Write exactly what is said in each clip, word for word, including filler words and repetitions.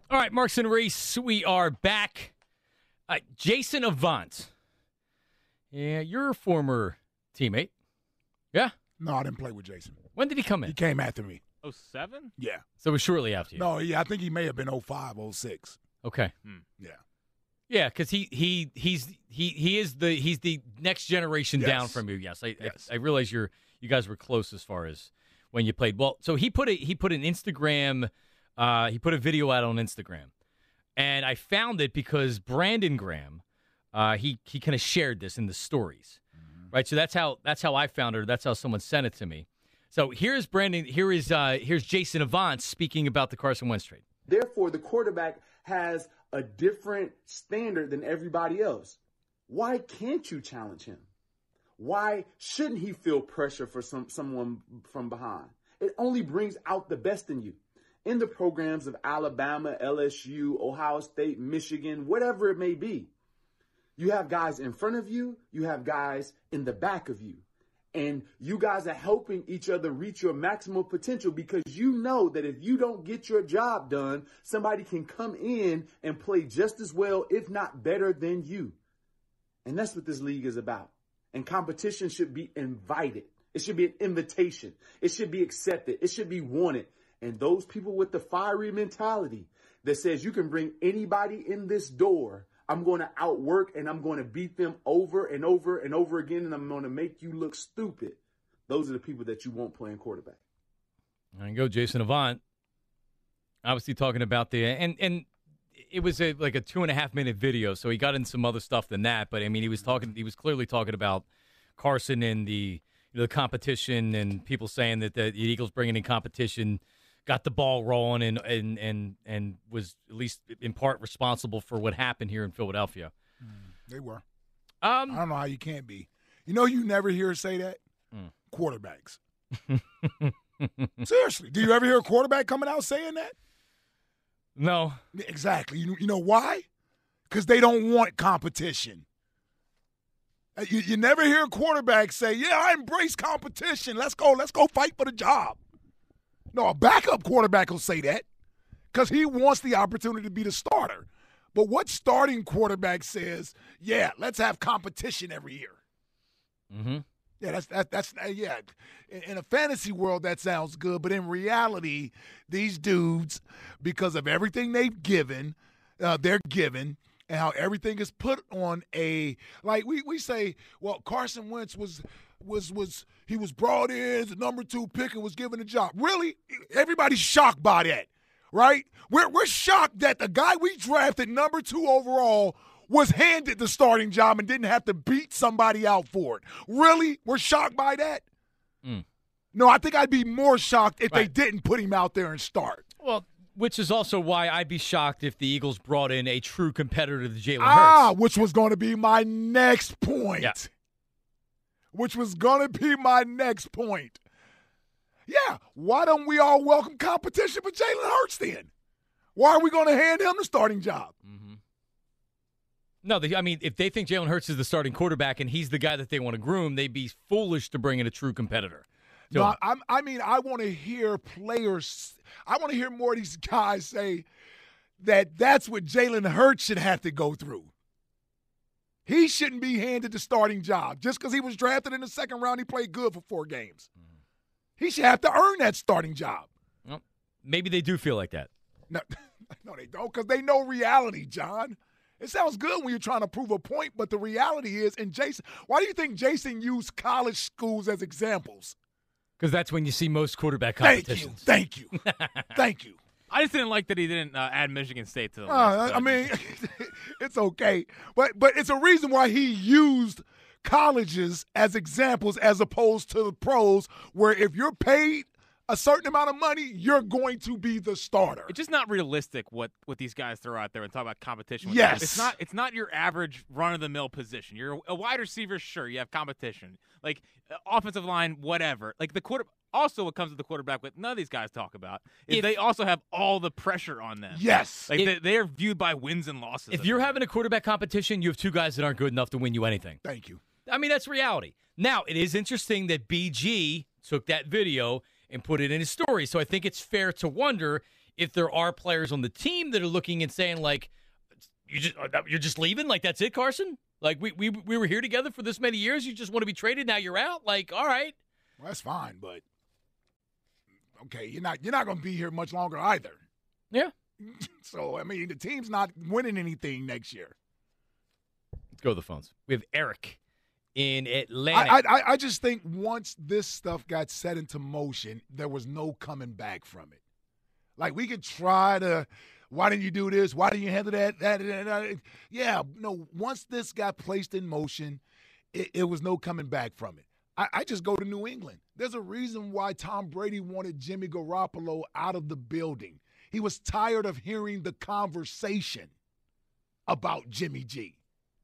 All right, Marks and Reese, we are back. Uh, Jason Avant. Yeah, you're a former teammate. Yeah? No, I didn't play with Jason. When did he come in? He came after me. oh seven? Yeah. So it was shortly after you. No, yeah, I think he may have been oh five, oh six. Okay. Hmm. Yeah. Yeah, because he he he's he he is the he's the next generation Yes. down from you. Yes, I, Yes. I I realize you're you guys were close as far as when you played. Well, so he put a he put an Instagram, uh, he put a video out on Instagram, and I found it because Brandon Graham, uh, he he kind of shared this in the stories, mm-hmm. right? So that's how that's how I found it. That's how someone sent it to me. So here's Brandon. Here is uh, here's Jason Avant speaking about the Carson Wentz trade. Therefore, the quarterback has a different standard than everybody else. Why can't you challenge him? Why shouldn't he feel pressure for some someone from behind? It only brings out the best in you. In the programs of Alabama, L S U, Ohio State, Michigan, whatever it may be, you have guys in front of you, you have guys in the back of you. And you guys are helping each other reach your maximum potential because you know that if you don't get your job done, somebody can come in and play just as well, if not better than you. And that's what this league is about. And competition should be invited. It should be an invitation. It should be accepted. It should be wanted. And those people with the fiery mentality that says you can bring anybody in this door, I'm going to outwork and I'm going to beat them over and over and over again, and I'm going to make you look stupid. Those are the people that you won't playing quarterback. There you go, Jason Avant. Obviously talking about the and and it was a like a two and a half minute video, so he got in some other stuff than that. But I mean, he was talking. He was clearly talking about Carson and the you know, the competition and people saying that the Eagles bringing in competition got the ball rolling and, and and and was at least in part responsible for what happened here in Philadelphia. Mm, they were. Um, I don't know how you can't be. You know, you never hear say that. Mm. Quarterbacks. Seriously, do you ever hear a quarterback coming out saying that? No. Exactly. You, you know why? Because they don't want competition. You, you never hear a quarterback say, "Yeah, I embrace competition. Let's go. Let's go fight for the job." No, a backup quarterback will say that because he wants the opportunity to be the starter. But what starting quarterback says, yeah, let's have competition every year? Mm-hmm. Yeah, that's that, that's uh, yeah. In, in a fantasy world, that sounds good, but in reality, these dudes, because of everything they've given, uh, they're given, and how everything is put on a like we we say, well, Carson Wentz was. was was he was brought in as the number two pick and was given a job. Really? Everybody's shocked by that, right? We're we're shocked that the guy we drafted number two overall was handed the starting job and didn't have to beat somebody out for it. Really? We're shocked by that? Mm. No, I think I'd be more shocked if right. they didn't put him out there and start. Well, which is also why I'd be shocked if the Eagles brought in a true competitor to Jalen Hurts. Ah, which was going to be my next point. Yeah. Which was going to be my next point. Yeah, why don't we all welcome competition for Jalen Hurts then? Why are we going to hand him the starting job? Mm-hmm. No, they, I mean, if they think Jalen Hurts is the starting quarterback and he's the guy that they want to groom, they'd be foolish to bring in a true competitor. So, no, I, I mean, I want to hear players, I want to hear more of these guys say that that's what Jalen Hurts should have to go through. He shouldn't be handed the starting job. Just because he was drafted in the second round, he played good for four games. Mm-hmm. He should have to earn that starting job. Well, maybe they do feel like that. No, no they don't, because they know reality, John. It sounds good when you're trying to prove a point, but the reality is, and Jason, why do you think Jason used college schools as examples? Because that's when you see most quarterback Thank competitions. you. Thank you. Thank you. I just didn't like that he didn't uh, add Michigan State to the uh, list. I mean, it's okay. But but it's a reason why he used colleges as examples as opposed to the pros, where if you're paid a certain amount of money, you're going to be the starter. It's just not realistic what, what these guys throw out there and talk about competition. With Yes. them. It's not it's not your average run-of-the-mill position. You're a wide receiver, sure, you have competition. Like, uh, offensive line, whatever. Like, the quarter. Also, what comes with the quarterback, what none of these guys talk about, is If, they also have all the pressure on them. Yes. Like, If- they, they are viewed by wins and losses. If you're having a quarterback competition, you have two guys that aren't good enough to win you anything. Thank you. I mean, that's reality. Now, it is interesting that B G took that video and put it in his story. So I think it's fair to wonder if there are players on the team that are looking and saying, like, you just you're just leaving? Like, that's it, Carson? Like, we, we, we were here together for this many years. You just want to be traded? Now you're out? Like, all right. Well, that's fine, but okay, you're not you're not going to be here much longer either. Yeah. So, I mean, the team's not winning anything next year. Let's go to the phones. We have Eric in Atlanta. I, I, I just think once this stuff got set into motion, there was no coming back from it. Like, we could try to, why didn't you do this? Why didn't you handle that? that, that, that. Yeah, no, once this got placed in motion, it, it was no coming back from it. I, I just go to New England. There's a reason why Tom Brady wanted Jimmy Garoppolo out of the building. He was tired of hearing the conversation about Jimmy G.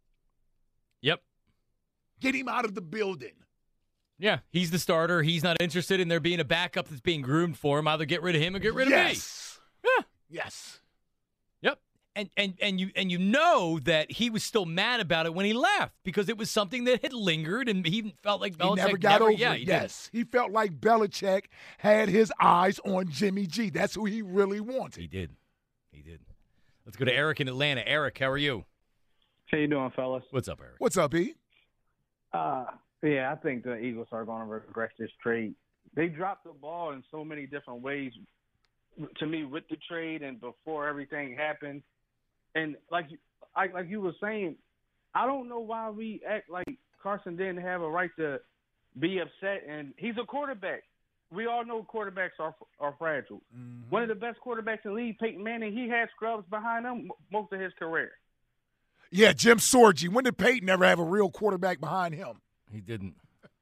Yep. Get him out of the building. Yeah, he's the starter. He's not interested in there being a backup that's being groomed for him. Either get rid of him or get rid yes. of me. Yeah. Yes. Yep. And and and you and you know that he was still mad about it when he left because it was something that had lingered and he felt like Belichick he never got never, over yeah, it. He yes. He felt like Belichick had his eyes on Jimmy G. That's who he really wanted. He did. He did. Let's go to Eric in Atlanta. Eric, how are you? How you doing, fellas? What's up, Eric? What's up, E? Uh, yeah, I think the Eagles are going to regret this trade. They dropped the ball in so many different ways, to me, with the trade and before everything happened. And like, I, like you were saying, I don't know why we act like Carson didn't have a right to be upset. And he's a quarterback. We all know quarterbacks are are fragile. Mm-hmm. One of the best quarterbacks in the league, Peyton Manning, he had scrubs behind him most of his career. Yeah, Jim Sorgi. When did Peyton ever have a real quarterback behind him? He didn't.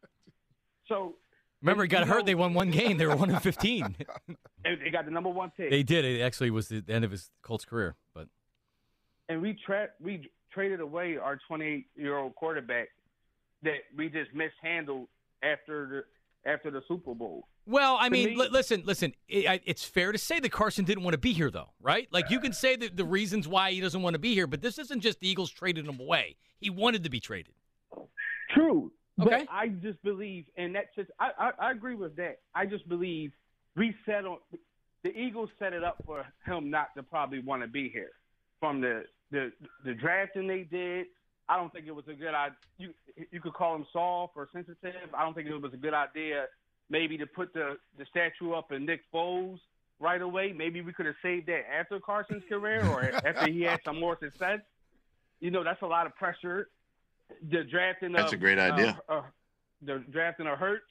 So remember, he got hurt. Know, they won one game. They were one and fifteen. They got the number one pick. They did. It actually was the end of his Colts career. But and we tra- we traded away our twenty-eight-year-old quarterback that we just mishandled after the after the Super Bowl. Well, I mean, me, l- listen, listen. It, it's fair to say that Carson didn't want to be here, though, right? Like, you can say the, the reasons why he doesn't want to be here, but this isn't just the Eagles traded him away. He wanted to be traded. True. Okay. But I just believe, and that's just, I, I, I agree with that. I just believe we set on, the Eagles set it up for him not to probably want to be here. From the, the, the drafting they did, I don't think it was a good idea. You, you could call him soft or sensitive. I don't think it was a good idea maybe to put the, the statue up in Nick Foles right away. Maybe we could have saved that after Carson's career or after he had some more success. You know, that's a lot of pressure. The drafting That's of, a great idea. Uh, uh, the drafting of Hurts.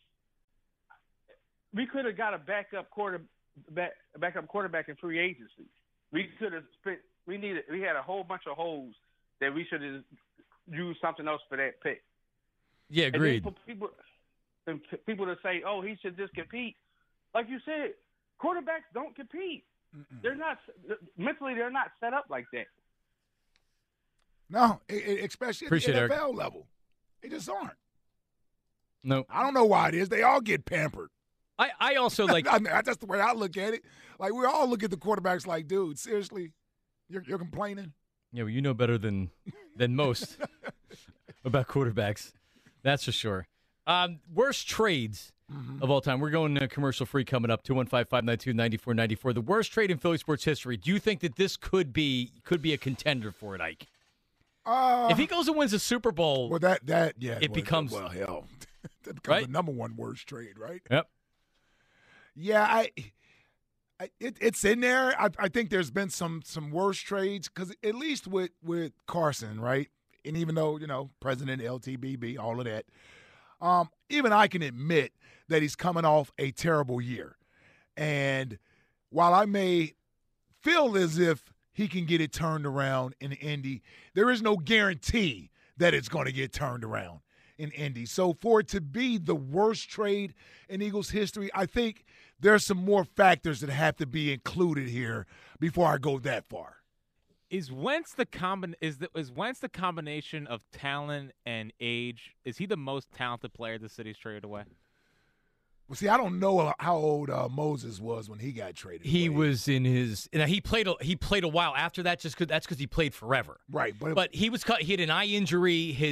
We could have got a backup quarter, back, backup quarterback in free agency. We could have spent. We needed. We had a whole bunch of holes that we should have used something else for that pick. Yeah, agreed. And then for people, and people to say, "Oh, he should just compete," like you said, quarterbacks don't compete. Mm-mm. They're not mentally. They're not set up like that. No, it, it, especially Appreciate at the N F L Eric. level. They just aren't. No. I don't know why it is. They all get pampered. I, I also like – I mean, that's the way I look at it. Like, we all look at the quarterbacks like, dude, seriously, you're, you're complaining? Yeah, well, you know better than than most about quarterbacks. That's for sure. Um, worst trades mm-hmm. of all time. We're going uh, commercial free coming up, two one five, five nine two, nine four nine four. The worst trade in Philly sports history. Do you think that this could be could be a contender for it, Ike? Uh, if he goes and wins a Super Bowl, well, that, that yeah, it well, becomes – well, hell, that becomes right? the number one worst trade, right? Yep. Yeah, I – I, it, it's in there. I, I think there's been some some worse trades because at least with, with Carson, right? And even though, you know, President L T B B, all of that, um, even I can admit that he's coming off a terrible year. And while I may feel as if he can get it turned around in Indy, there is no guarantee that it's going to get turned around in Indy. So for it to be the worst trade in Eagles history, I think – there's some more factors that have to be included here before I go that far. Is Wentz the combin is the is Wentz the combination of talent and age? Is he the most talented player the city's traded away? Well, see, I don't know how old uh, Moses was when he got traded. He away. was in his. Now he played. A, he played a while after that. Just cause that's because he played forever. Right, but but he was cut. He had an eye injury. His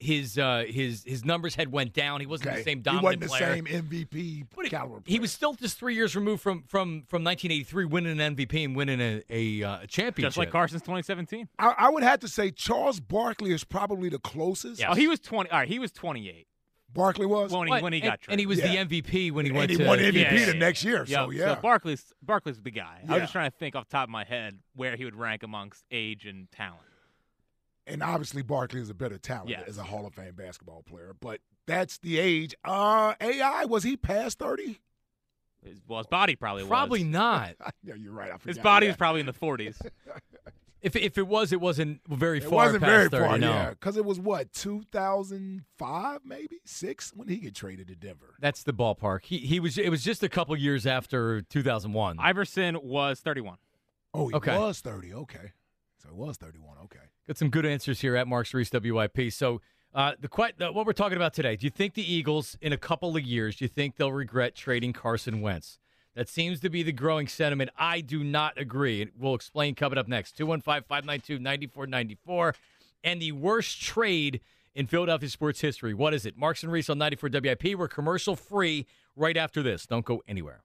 his uh, his his numbers had went down. He wasn't Okay. the same He dominant wasn't the player. same M V P But he, caliber player. he was still just three years removed from from from nineteen eighty-three, winning an M V P and winning a a, uh, championship. Just like Carson's twenty seventeen. I, I would have to say Charles Barkley is probably the closest. Yeah. Oh, he was twenty. All right, he was twenty-eight Barkley was. when he What? when he and, got traded. and he was the Yeah. M V P when he and went he to won M V P Yeah, the yeah, next year. Yeah, So, yeah. So Barkley's Barkley's the guy. I was Yeah. just trying to think off the top of my head where he would rank amongst age and talent. And obviously Barkley is a better talent Yes. as a Hall of Fame basketball player. But that's the age. Uh, A I, was he past thirty? His, well, his body probably Probably was. not. Yeah, you're right. I His forgot. body yeah. was probably in the forties. If if it was, it wasn't very It far. wasn't past very thirty, far, no. yeah. Because it was, what, two thousand five, maybe? Six? When did he get traded to Denver? That's the ballpark. He he was. It was just a couple years after two thousand one. Iverson was thirty-one. Oh, he Okay. was thirty. Okay. So it was thirty-one. Okay. Got some good answers here at Mark Cerise W I P. So uh, the, que- the what we're talking about today. Do you think the Eagles in a couple of years? Do you think they'll regret trading Carson Wentz? That seems to be the growing sentiment. I do not agree. We'll explain coming up next. two one five, five nine two, nine four nine four. And the worst trade in Philadelphia sports history. What is it? Marks and Reese on ninety-four W I P. We're commercial free right after this. Don't go anywhere.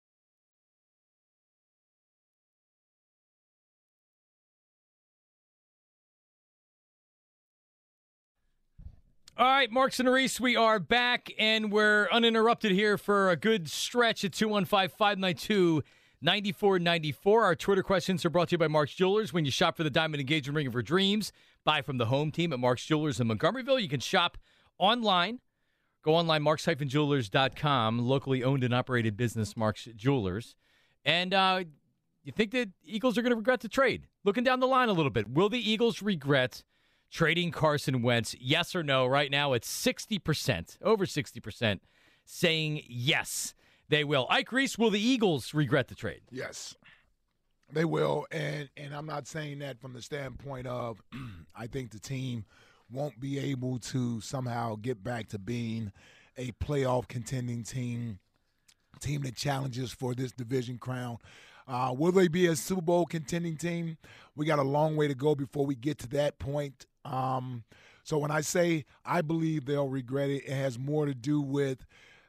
All right, Marks and Reese, we are back, and we're uninterrupted here for a good stretch at two one five, five nine two, nine four nine four. Our Twitter questions are brought to you by Mark's Jewelers. When you shop for the Diamond Engagement Ring of your dreams, buy from the home team at Mark's Jewelers in Montgomeryville. You can shop online. Go online, marks dash jewelers dot com, locally owned and operated business, Mark's Jewelers. And uh, you think that Eagles are going to regret the trade? Looking down the line a little bit, will the Eagles regret trading Carson Wentz? Yes or no? Right now it's sixty percent, over sixty percent, saying yes, they will. Ike Reese, will the Eagles regret the trade? Yes, they will. And and I'm not saying that from the standpoint of I think the team won't be able to somehow get back to being a playoff contending team, team that challenges for this division crown. Uh, will they be a Super Bowl contending team? We got a long way to go before we get to that point. Um, so when I say I believe they'll regret it, it has more to do with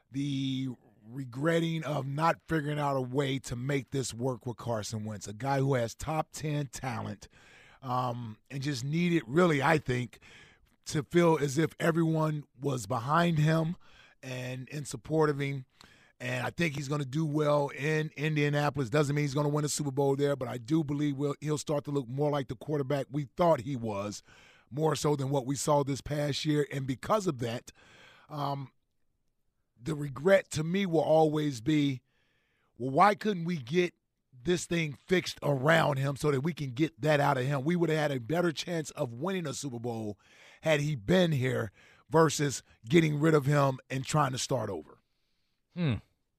the regretting of not figuring out a way to make this work with Carson Wentz, a guy who has top ten talent, um, and just needed really, I think, to feel as if everyone was behind him and in support of him. And I think he's going to do well in Indianapolis. Doesn't mean he's going to win a Super Bowl there, but I do believe we'll, he'll start to look more like the quarterback we thought he was, more so than what we saw this past year. And because of that, um, the regret to me will always be, well, why couldn't we get this thing fixed around him so that we can get that out of him? We would have had a better chance of winning a Super Bowl had he been here versus getting rid of him and trying to start over. Hmm.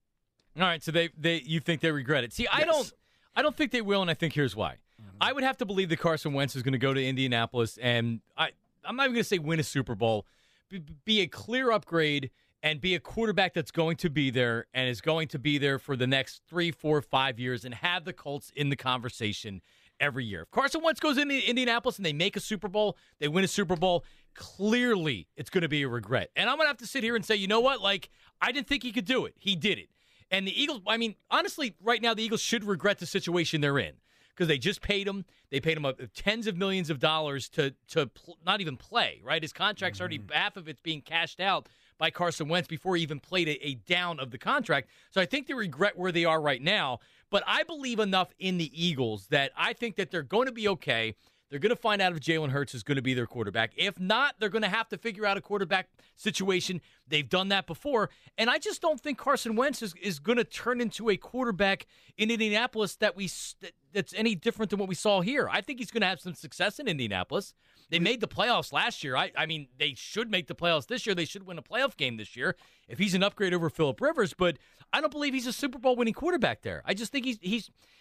All right, so they, they you think they regret it. See, I don't I don't think they will, and I think here's why. Mm-hmm. I would have to believe that Carson Wentz is going to go to Indianapolis and I, I'm not even going to say win a Super Bowl, be, be a clear upgrade and be a quarterback that's going to be there and is going to be there for the next three, four, five years and have the Colts in the conversation every year. If Carson Wentz goes into Indianapolis and they make a Super Bowl, they win a Super Bowl, clearly it's going to be a regret. And I'm going to have to sit here and say, you know what? Like, I didn't think he could do it. He did it. And the Eagles, I mean, honestly, right now the Eagles should regret the situation they're in because they just paid him. They paid him uh, tens of millions of dollars to to pl- not even play, right? His contract's mm-hmm. already, half of it's being cashed out by Carson Wentz before he even played a, a down of the contract. So I think they regret where they are right now. But I believe enough in the Eagles that I think that they're going to be okay. They're going to find out if Jalen Hurts is going to be their quarterback. If not, they're going to have to figure out a quarterback situation. They've done that before. And I just don't think Carson Wentz is, is going to turn into a quarterback in Indianapolis that we that, that's any different than what we saw here. I think he's going to have some success in Indianapolis. They made the playoffs last year. I, I mean, they should make the playoffs this year. They should win a playoff game this year if he's an upgrade over Phillip Rivers. But I don't believe he's a Super Bowl winning quarterback there. I just think he's he's –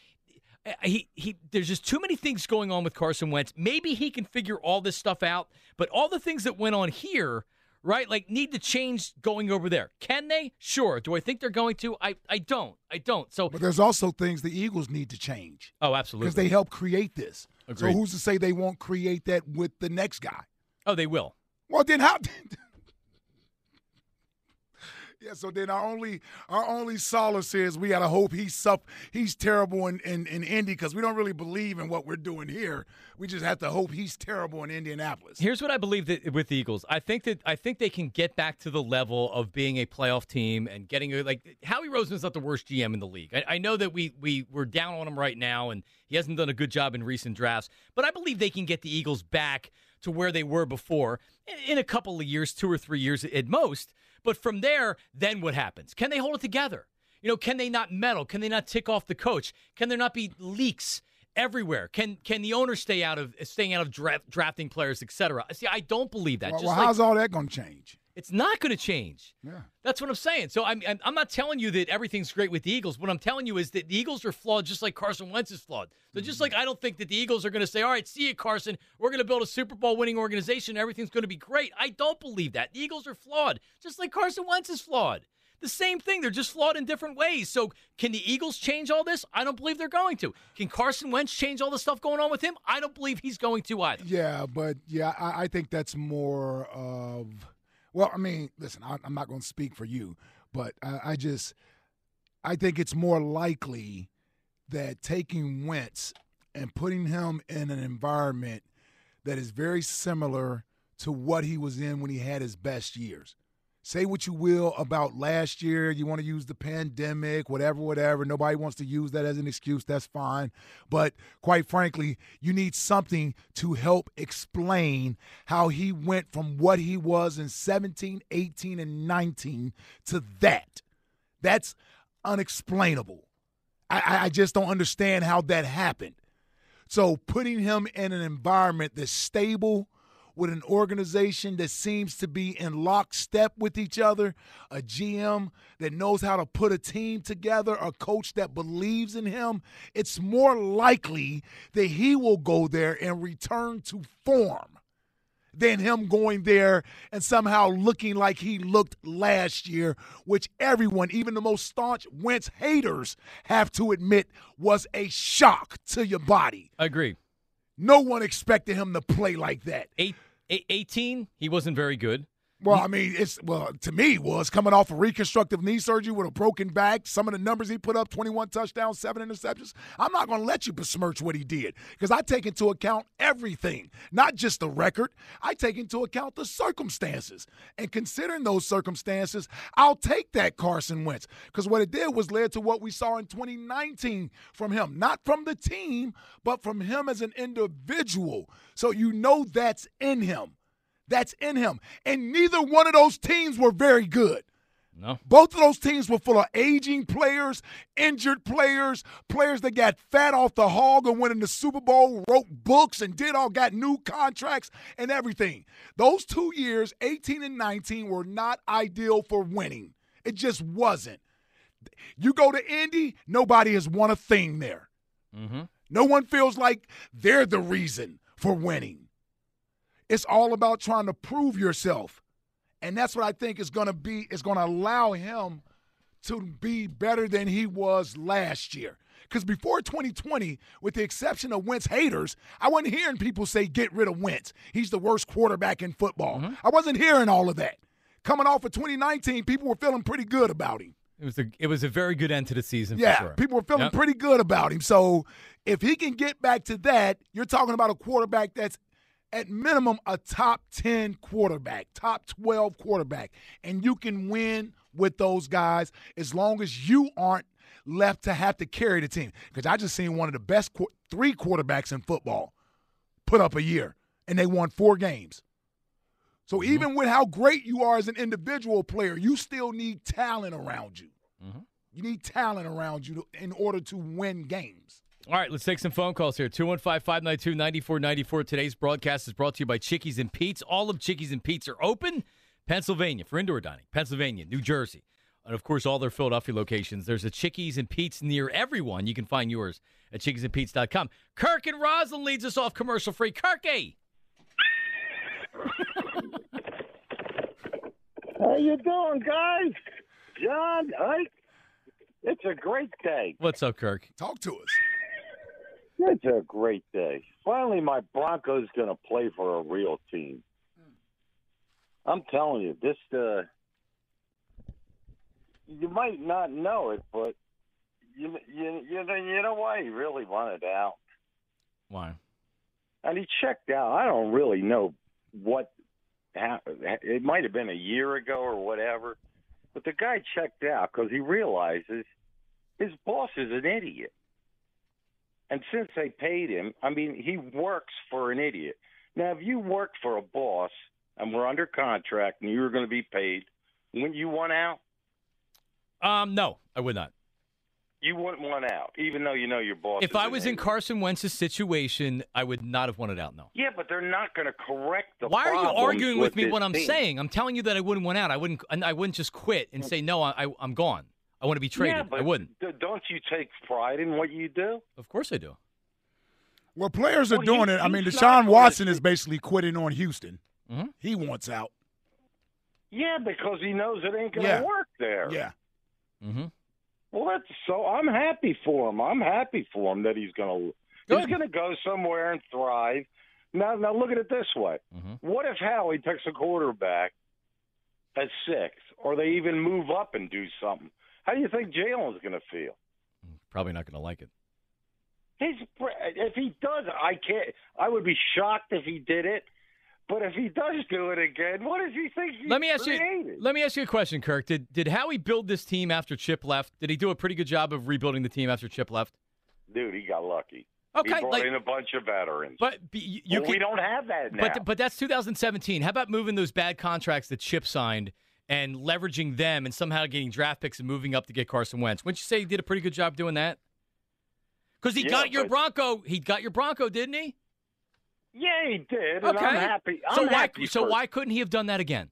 He he. There's just too many things going on with Carson Wentz. Maybe he can figure all this stuff out, but all the things that went on here, right, like need to change going over there. Can they? Sure. Do I think they're going to? I, I don't. I don't. So, but there's also things the Eagles need to change. Oh, absolutely. Because they help create this. Agreed. So who's to say they won't create that with the next guy? Oh, they will. Well, then how? Yeah, so then our only our only solace is we gotta hope he's sup, he's terrible in, in, in Indy because we don't really believe in what we're doing here. We just have to hope he's terrible in Indianapolis. Here's what I believe that with the Eagles. I think that I think they can get back to the level of being a playoff team and getting a, like Howie Roseman's not the worst G M in the league. I, I know that we we we're down on him right now and he hasn't done a good job in recent drafts, but I believe they can get the Eagles back to where they were before in, in a couple of years, two or three years at most. But from there, then what happens? Can they hold it together? You know, can they not meddle? Can they not tick off the coach? Can there not be leaks everywhere? Can can the owner stay out of staying out of draft, drafting players, et cetera? See, I don't believe that. Well, Just well like, how's all that going to change? It's not going to change. Yeah. That's what I'm saying. So I'm I'm not telling you that everything's great with the Eagles. What I'm telling you is that the Eagles are flawed just like Carson Wentz is flawed. So just like I don't think that the Eagles are going to say, all right, see you, Carson. We're going to build a Super Bowl winning organization. Everything's going to be great. I don't believe that. The Eagles are flawed just like Carson Wentz is flawed. The same thing. They're just flawed in different ways. So can the Eagles change all this? I don't believe they're going to. Can Carson Wentz change all the stuff going on with him? I don't believe he's going to either. Yeah, but, yeah, I, I think that's more of – well, I mean, listen, I, I'm not going to speak for you, but I, I just – I think it's more likely that taking Wentz and putting him in an environment that is very similar to what he was in when he had his best years. Say what you will about last year. You want to use the pandemic, whatever, whatever. Nobody wants to use that as an excuse. That's fine. But quite frankly, you need something to help explain how he went from what he was in seventeen, eighteen, and nineteen to that. That's unexplainable. I, I just don't understand how that happened. So putting him in an environment that's stable, with an organization that seems to be in lockstep with each other, a G M that knows how to put a team together, a coach that believes in him, it's more likely that he will go there and return to form than him going there and somehow looking like he looked last year, which everyone, even the most staunch Wentz haters, have to admit was a shock to your body. I agree. No one expected him to play like that. Eight, eighteen, he wasn't very good. Well, I mean, it's well to me it was coming off a reconstructive knee surgery with a broken back. Some of the numbers he put up: twenty-one touchdowns, seven interceptions. I'm not going to let you besmirch what he did because I take into account everything, not just the record. I take into account the circumstances, and considering those circumstances, I'll take that Carson Wentz because what it did was led to what we saw in twenty nineteen from him, not from the team, but from him as an individual. So you know that's in him. That's in him. And neither one of those teams were very good. No. Both of those teams were full of aging players, injured players, players that got fat off the hog and went in the Super Bowl, wrote books and did all, got new contracts and everything. Those two years, eighteen and nineteen, were not ideal for winning. It just wasn't. You go to Indy, nobody has won a thing there. Mm-hmm. No one feels like they're the reason for winning. It's all about trying to prove yourself. And that's what I think is going to be, is going to allow him to be better than he was last year. Because before twenty twenty, with the exception of Wentz haters, I wasn't hearing people say, get rid of Wentz. He's the worst quarterback in football. Mm-hmm. I wasn't hearing all of that. Coming off of twenty nineteen, people were feeling pretty good about him. It was a it was a very good end to the season yeah, for sure. People were feeling yep. pretty good about him. So if he can get back to that, you're talking about a quarterback that's at minimum a top ten quarterback, top twelve quarterback. And you can win with those guys as long as you aren't left to have to carry the team. Because I just seen one of the best qu- three quarterbacks in football put up a year, and they won four games. So mm-hmm. even with how great you are as an individual player, you still need talent around you. Mm-hmm. You need talent around you to, in order to win games. All right, let's take some phone calls here. two one five, five nine two, nine four nine four. Today's broadcast is brought to you by Chickies and Pete's. All of Chickies and Pete's are open. Pennsylvania for indoor dining. Pennsylvania, New Jersey. And, of course, all their Philadelphia locations. There's a Chickies and Pete's near everyone. You can find yours at chickies and pete's dot com. Kirk and Roslyn leads us off commercial-free. Kirky! How you doing, guys? John, Ike? It's a great day. What's up, Kirk? Talk to us. It's a great day. Finally, my Broncos going to play for a real team. I'm telling you, this, uh, you might not know it, but you, you, you, know, you know why he really wanted out? Why? And he checked out. I don't really know what happened. It might have been a year ago or whatever, but the guy checked out because he realizes his boss is an idiot. And since they paid him, I mean, he works for an idiot. Now, if you worked for a boss and were under contract and you were going to be paid, wouldn't you want out? Um, no, I would not. You wouldn't want out, even though you know your boss. If is I an was in idiot. Carson Wentz's situation, I would not have wanted out, no. Yeah, but they're not going to correct the Why are you problems arguing with me this what I'm team. saying? I'm telling you that I wouldn't want out. I wouldn't I wouldn't just quit and say, no, I, I'm gone. I want to be traded. Yeah, but I wouldn't. d- don't you take pride in what you do? Of course I do. Well, players are Well, doing he- it. I mean, he's Deshaun not Watson gonna- is basically quitting on Houston. Mm-hmm. He wants out. Yeah, because he knows it ain't going to Yeah. work there. Yeah. Mm-hmm. Well, that's so. I'm happy for him. I'm happy for him that he's going to. He's Good. going to go somewhere and thrive. Now, now look at it this way. Mm-hmm. What if Howie picks a quarterback at six, or they even move up and do something? How do you think Jalen's going to feel? Probably not going to like it. He's if he does, I can't. I would be shocked if he did it. But if he does do it again, what does he think he's Let me ask created? you. Let me ask you a question, Kirk. Did did Howie build this team after Chip left? Did he do a pretty good job of rebuilding the team after Chip left? Dude, he got lucky. Okay, he brought like, in a bunch of veterans. but be- you, you Well, can, we don't have that now. But but that's two thousand seventeen. How about moving those bad contracts that Chip signed and leveraging them and somehow getting draft picks and moving up to get Carson Wentz? Wouldn't you say he did a pretty good job doing that? Because he Yeah, got your but- Bronco. He got your Bronco, didn't he? yeah, he did. And Okay. I'm happy. I'm so why happy so for- why couldn't he have done that again?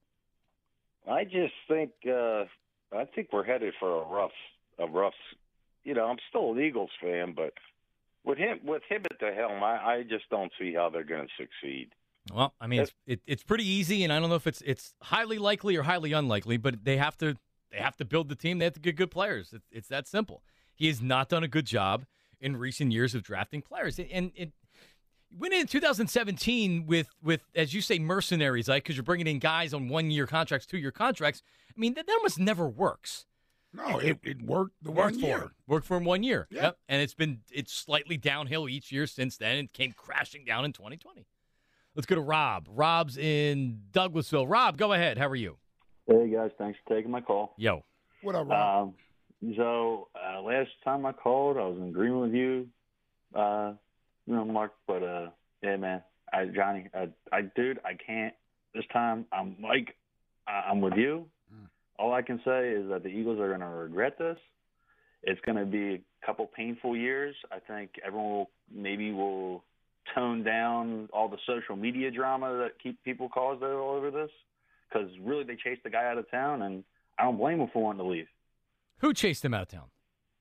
I just think uh, I think we're headed for a rough a rough. You know, I'm still an Eagles fan, but with him with him at the helm, I, I just don't see how they're going to succeed. Well, I mean, it's it, it's pretty easy, and I don't know if it's it's highly likely or highly unlikely, but they have to they have to build the team. They have to get good players. It's, it's that simple. He has not done a good job in recent years of drafting players, and it went in two thousand seventeen with with as you say mercenaries, like because you're bringing in guys on one year contracts, two year contracts. I mean, that, that almost never works. No, it, it worked the Worked one for year. him. Worked for him one year. Yeah. Yep, and it's been it's slightly downhill each year since then, and came crashing down in twenty twenty. Let's go to Rob. Rob's in Douglasville. Rob, go ahead. How are you? Hey guys, thanks for taking my call. Yo. What up, Rob? Um, so uh, last time I called, I was in agreement with you, uh, you know, Mark. But uh, yeah, man, I, Johnny, I, I, dude, I can't. This time, I'm like, I- I'm with you. Mm. All I can say is that the Eagles are going to regret this. It's going to be a couple painful years. I think everyone will maybe will tone down all the social media drama that keep people caused all over this, because really they chased the guy out of town, and I don't blame him for wanting to leave. Who chased him out of town?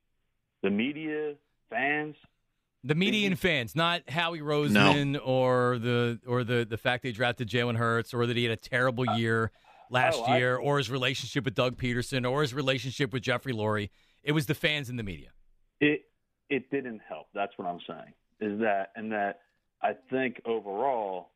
The media, fans. The media and fans, not Howie Roseman or the or the, the fact they drafted Jalen Hurts or that he had a terrible year last oh, I- year or his relationship with Doug Peterson or his relationship with Jeffrey Lurie. It was the fans and the media. It it didn't help. That's what I'm saying. Is that and that I think overall,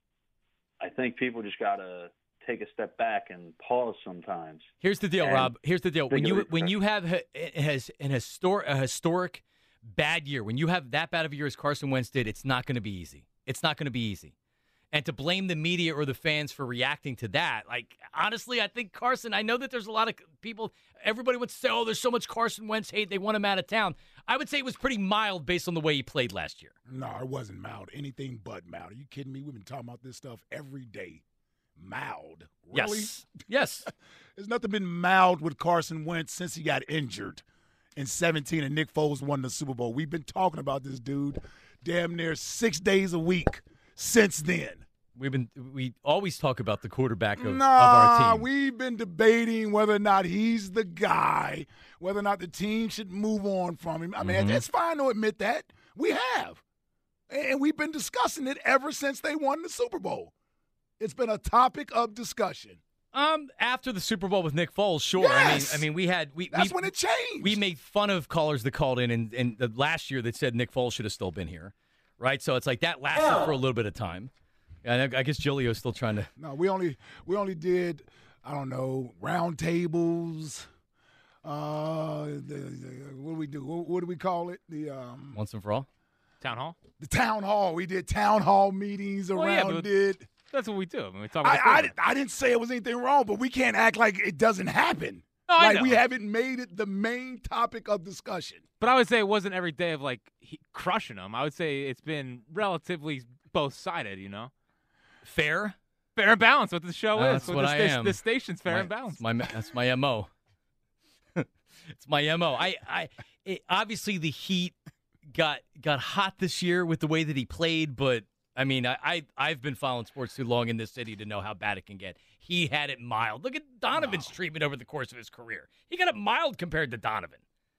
I think people just gotta take a step back and pause sometimes. Here's the deal, And Rob. Here's the deal. When think of you it- when you have ha- has an historic a historic bad year, when you have that bad of a year as Carson Wentz did, it's not going to be easy. It's not going to be easy. And to blame the media or the fans for reacting to that, like, honestly, I think Carson, I know that there's a lot of people, everybody wants to say, oh, there's so much Carson Wentz hate, they want him out of town. I would say it was pretty mild based on the way he played last year. No, it wasn't mild. Anything but mild. Are you kidding me? We've been talking about this stuff every day. Mild. Really? Yes. Yes. There's nothing been mild with Carson Wentz since he got injured in seventeen and Nick Foles won the Super Bowl. We've been talking about this dude damn near six days a week since then. We've been we always talk about the quarterback of, nah, of our team. we've been debating whether or not he's the guy, whether or not the team should move on from him. I mean, Mhm. it's fine to admit that. We have. And we've been discussing it ever since they won the Super Bowl. It's been a topic of discussion. Um, after the Super Bowl with Nick Foles, sure. Yes. I mean, I mean, we had we That's we, when it changed. we made fun of callers that called in and, and the last year that said Nick Foles should have still been here, right? So it's like that lasted for a little bit of time. And I, I guess Giglio's still trying to. No, we only we only did I don't know round tables. Uh, the, the, what do we do? What, what do we call it? The um, Once and for all. Town hall. The town hall. We did town hall meetings Well, yeah, around but it. That's what we do. I mean, we talk I, about I, the I didn't say it was anything wrong, but we can't act like it doesn't happen. No, I like know. we haven't made it the main topic of discussion. But I would say it wasn't every day of like he, crushing them. I would say it's been relatively both sided. You know, Fair. fair and balanced. What the show Uh, is. that's What what the I sta- am. The station's fair My- and balanced. My, that's my M O. It's my M O. I, I, it, obviously the Heat got got hot this year with the way that he played, but I mean, I, I I've been following sports too long in this city to know how bad it can get. He had it mild. Look at Donovan's treatment over the course of his career. He got it mild compared to Donovan.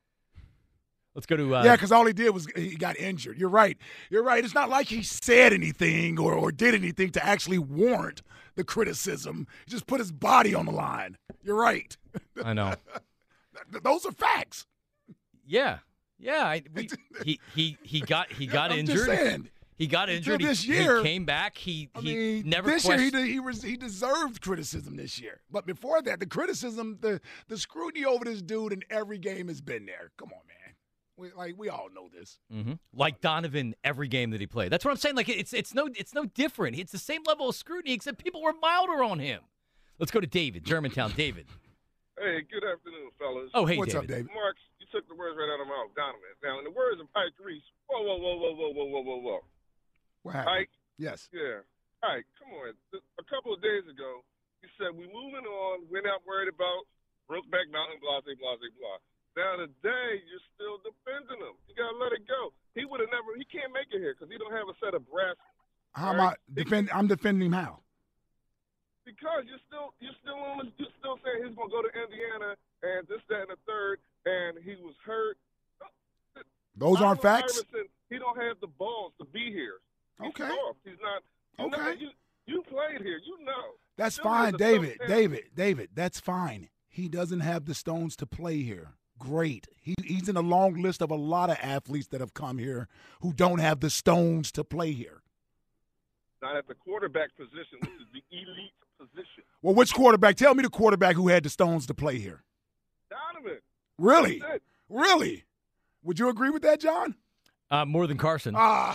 Let's go to uh, Yeah, because all he did was he got injured. You're right. You're right. It's not like he said anything or, or did anything to actually warrant the criticism. He just put his body on the line. You're right. I know. Th- Those are facts. Yeah, yeah. I, we, he he he got he got I'm injured. just saying. He got Until injured. this he, year- he came back. He I he mean, never this year he questioned. de- he, was, he deserved criticism this year. But before that, the criticism, the the scrutiny over this dude in every game has been there. Come on, man. We, like we all know this. Mm-hmm. Like Donovan, every game that he played. That's what I'm saying. Like it's it's no it's no different. It's the same level of scrutiny, except people were milder on him. Let's go to David, Germantown. David. Hey, good afternoon, fellas. Oh, hey, What's David. up, David? Mark, you took the words right out of my mouth, Donovan. Now, in the words of Ike Reese, whoa, whoa, whoa, whoa, whoa, whoa, whoa, whoa, whoa. What happened? Ike, Yes. yeah. Ike, come on. A couple of days ago, you said we moving on. We're not worried about Brokeback Mountain, blah, blah, blah, blah. Now, today, you're still defending him. You got to let it go. He would have never, he can't make it here because he don't have a set of brass. How am I defend? I'm defending him how? Because you're still, you're still on, the, you're still saying he's going to go to Indiana and this, that, and the third, and he was hurt. Those aren't Allen facts. Iverson, he don't have the balls to be here. He's Okay. soft. He's not. You Okay. Know, you, you played here. You know. That's Philly fine, is a David. tough town. David, David, that's fine. He doesn't have the stones to play here. Great. He, he's in a long list of a lot of athletes that have come here who don't have the stones to play here. Not at the quarterback position, which is the elite position. Well, which quarterback? Tell me the quarterback who had the stones to play here. Donovan. Really? That's it. Really? Would you agree with that, John? Uh, more than Carson. Ah.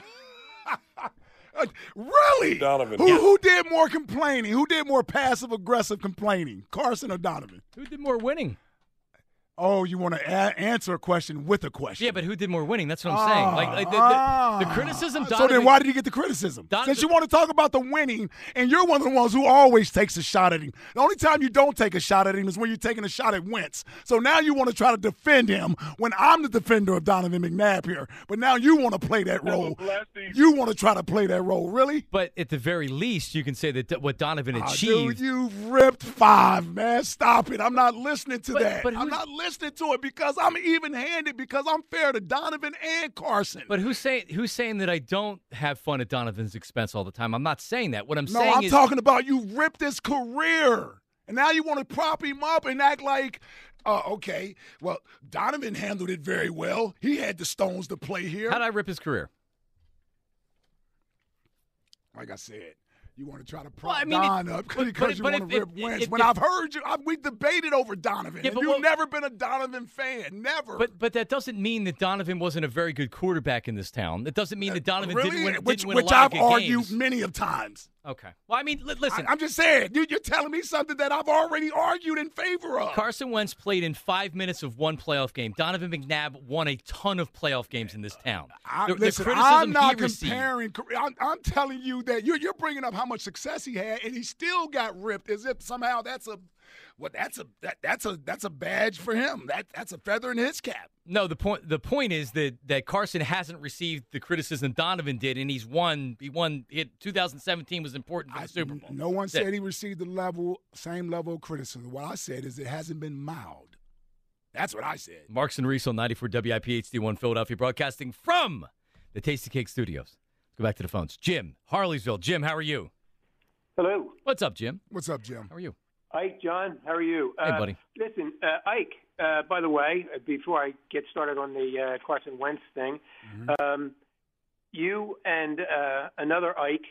Really? Donovan. Who, Yeah. who did more complaining? Who did more passive-aggressive complaining, Carson or Donovan? Who did more winning? Oh, you want to a- answer a question with a question. Yeah, but who did more winning? That's what I'm saying. Like, like the, the, Ah. the criticism. So Donovan, then why did he get the criticism? Donovan- Since you want to talk about the winning, and you're one of the ones who always takes a shot at him. The only time you don't take a shot at him is when you're taking a shot at Wentz. So now you want to try to defend him when I'm the defender of Donovan McNabb here. But now you want to play that role. blasting. You want to try to play that role. Really? But at the very least, you can say that th- what Donovan Ah, achieved. dude, you've ripped five, man. Stop it. I'm not listening to But- that. but I'm who's- not listening to it because I'm even-handed, because I'm fair to Donovan and Carson. But who's saying who's saying that I don't have fun at Donovan's expense all the time? I'm not saying that. What I'm No, saying I'm is talking about you ripped his career. And now you want to prop him up and act like, uh, okay, well, Donovan handled it very well. He had the stones to play here. how did I rip his career? Like I said, you want to try to prop Well, I mean, Don it- up but- because but- you but want to if- rip if- Wentz. if- when if- I've heard you, I, we debated over Donovan, Yeah, and but you've what- never been a Donovan fan. Never. But but that doesn't mean that Donovan wasn't a very good quarterback in this town. That doesn't mean that Donovan really? didn't win, which, didn't win which a lot I've of good argued games. many of times. Okay. Well, I mean, li- listen. I, I'm just saying, you, you're telling me something that I've already argued in favor of. Carson Wentz played in five minutes of one playoff game. Donovan McNabb won a ton of playoff games in this town. I, The- the listen, criticism I'm not he received- comparing. I'm, I'm telling you that you're, you're bringing up how much success he had, and he still got ripped as if somehow that's a, well, that's a that, that's a that's a badge for him. That that's a feather in his cap. No, the point the point is that that Carson hasn't received the criticism Donovan did, and he's won. He won. It, twenty seventeen was important for the I- Super Bowl. No one That's it. said he received the level, same level of criticism. What I said is it hasn't been mild. That's what I said. Marks and Reese on ninety-four W I P H D one Philadelphia, broadcasting from the Tasty Cake Studios. Let's go back to the phones. Jim, Harleysville. Jim, how are you? Hello. What's up, Jim? What's up, Jim? How are you? Ike, John, how are you? Hey, uh, buddy. Listen, uh, Ike, uh, by the way, uh, before I get started on the uh, Carson Wentz thing, Mm-hmm. um, you and uh, another Ike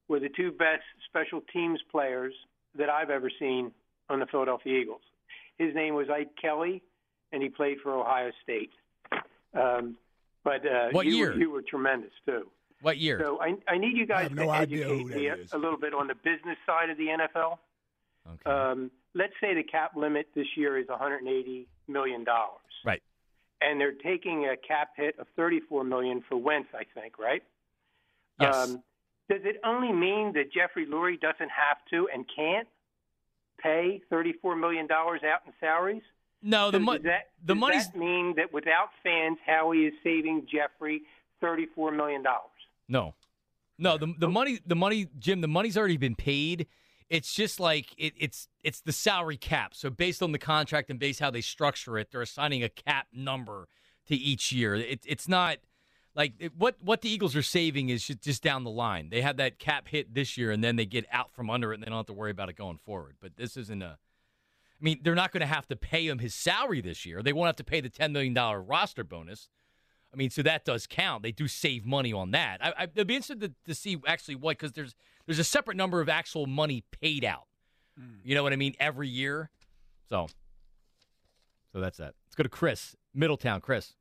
were the two best special teams players that I've ever seen on the Philadelphia Eagles. His name was Ike Kelly, and he played for Ohio State. Um, but uh, What you, year? you were tremendous, too. What year? So I, I need you guys have no to idea educate who that me a, is. a little bit on the business side of the N F L. Okay. Um, let's say the cap limit this year is one hundred eighty million dollars. Right. And they're taking a cap hit of thirty-four million dollars for Wentz, I think, right? Yes. Um, does it only mean that Jeffrey Lurie doesn't have to and can't pay thirty-four million dollars out in salaries? no, the, So mo- does that, the does money's that mean that without fans, Howie is saving Jeffrey thirty-four million dollars? no, no. The the money, the money, Jim. The money's already been paid. It's just like it, it's it's the salary cap. So based on the contract and based how they structure it, they're assigning a cap number to each year. It, it's not like it, what what the Eagles are saving is just, just down the line. They have that cap hit this year, and then they get out from under it, and they don't have to worry about it going forward. But this isn't a. I mean, they're not going to have to pay him his salary this year. They won't have to pay the ten million dollars roster bonus. I mean, so that does count. They do save money on that. I, I, I'd be interested to, to see actually what, because there's there's a separate number of actual money paid out. Mm. You know what I mean? Every year. So, so that's that. Let's go to Chris, Middletown. Chris.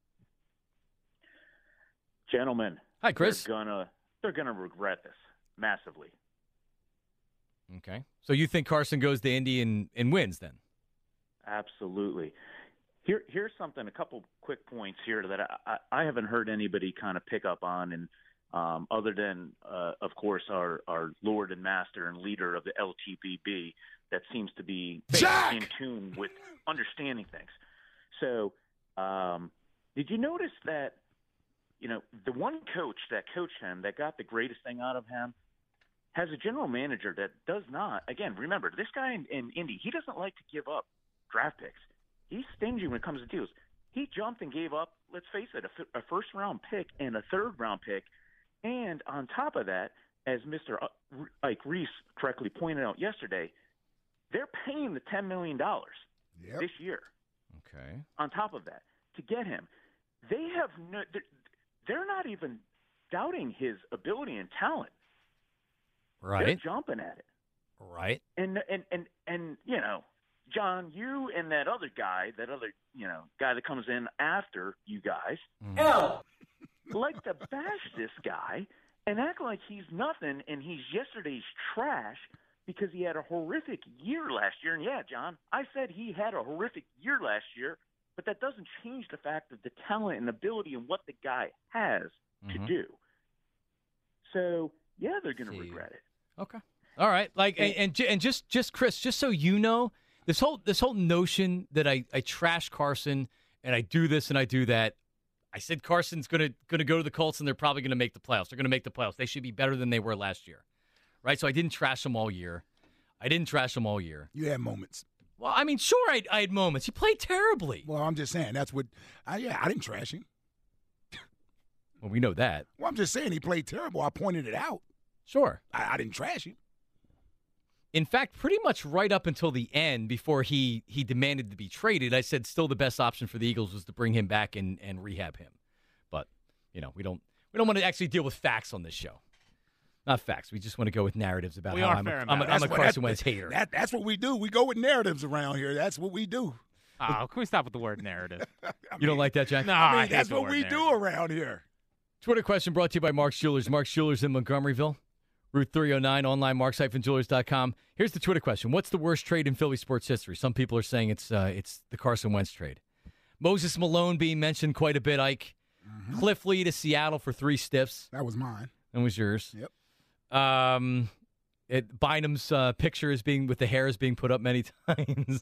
Gentlemen. Hi, Chris. They're gonna they're gonna regret this massively. Okay. So you think Carson goes to Indy and, and wins then? Absolutely. Here, here's something, a couple quick points here that I, I, I haven't heard anybody kind of pick up on, and um, other than, uh, of course, our, our Lord and Master and leader of the L T B B that seems to be Jack! in tune with understanding things. So um, did you notice that, you know, the one coach that coached him, that got the greatest thing out of him, has a general manager that does not, again, remember, this guy in, in Indy, he doesn't like to give up draft picks. He's stingy when it comes to deals. He jumped and gave up, let's face it, a, a first-round pick and a third-round pick. And on top of that, as Mister Ike Reese correctly pointed out yesterday, they're paying the ten million dollars Yep. this year. Okay. On top of that, to get him. They have no, they're, they're not even doubting his ability and talent. Right. They're jumping at it. Right. And, and, and, and you know, John, you and that other guy, that other, you know, guy that comes in after you guys, Mm. like to bash this guy and act like he's nothing and he's yesterday's trash because he had a horrific year last year. And yeah, John, I said he had a horrific year last year, but that doesn't change the fact of the talent and ability and what the guy has Mhm. to do. So, yeah, they're going to See. regret it. Okay. All right. Like, and, and, ju- and just, just Chris, just so you know, this whole, this whole notion that I, I trash Carson and I do this and I do that. I said Carson's gonna gonna go to the Colts and they're probably gonna make the playoffs. They're gonna make the playoffs. They should be better than they were last year, right? So I didn't trash them all year. I didn't trash them all year. You had moments. Well, I mean, sure, I, I had moments. He played terribly. Well, I'm just saying that's what. I, yeah, I didn't trash him. Well, we know that. Well, I'm just saying he played terrible. I pointed it out. Sure. I, I didn't trash him. In fact, pretty much right up until the end, before he, he demanded to be traded, I said still the best option for the Eagles was to bring him back and, and rehab him. But, you know, we don't we don't want to actually deal with facts on this show. Not facts. We just want to go with narratives about We how are I'm a, fair I'm a, about it. I'm a That's what- Carson that- Wentz hater. That, that's what we do. We go with narratives around here. That's what we do. Oh, can we stop with the word narrative? I you don't mean- like that, Jack? No, I mean, hate that's the what word we narrative. do around here. Twitter question brought to you by Mark's Jewelers. Mark's Jewelers in Montgomeryville, Route three oh nine, online, marks jewelers dot com. Here's the Twitter question. What's the worst trade in Philly sports history? Some people are saying it's uh, it's the Carson Wentz trade. Moses Malone being mentioned quite a bit, Ike. Mm-hmm. Cliff Lee to Seattle for three stiffs. That was mine. That was yours. Yep. Um, it, Bynum's uh, picture is being, with the hair is being put up many times.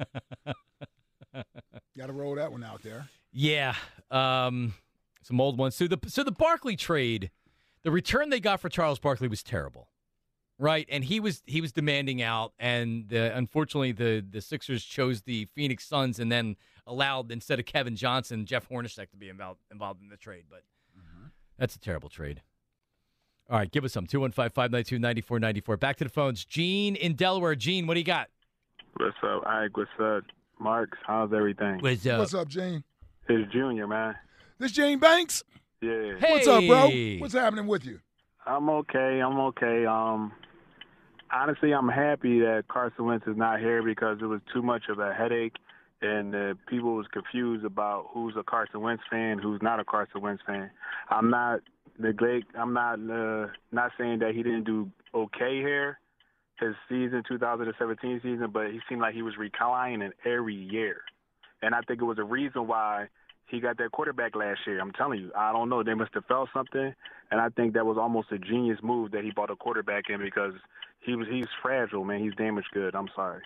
Got to roll that one out there. Yeah, um, some old ones. So the so the Barkley trade, the return they got for Charles Barkley was terrible, right? And he was he was demanding out, and the, unfortunately the the Sixers chose the Phoenix Suns and then allowed, instead of Kevin Johnson, Jeff Hornacek to be involved involved in the trade. But Mm-hmm. that's a terrible trade. All right, give us some two one five, five nine two, nine four nine four. Back to the phones. Gene in Delaware. Gene, what do you got? What's up, Ike? What's up, Marks? How's everything? What's up? What's up, Gene? It's Junior, man. This Gene Banks? Yeah. What's up, bro? Hey. What's happening with you? I'm okay. I'm okay. Um, honestly, I'm happy that Carson Wentz is not here because it was too much of a headache, and uh, people was confused about who's a Carson Wentz fan, who's not a Carson Wentz fan. I'm not neglect. I'm not uh, not saying that he didn't do okay here, his season, two thousand seventeen season, but he seemed like he was reclining every year, and I think it was a reason why he got that quarterback last year. I'm telling you, I don't know. They must have felt something, and I think that was almost a genius move that he bought a quarterback in because he was he's fragile, man. He's damaged good. I'm sorry.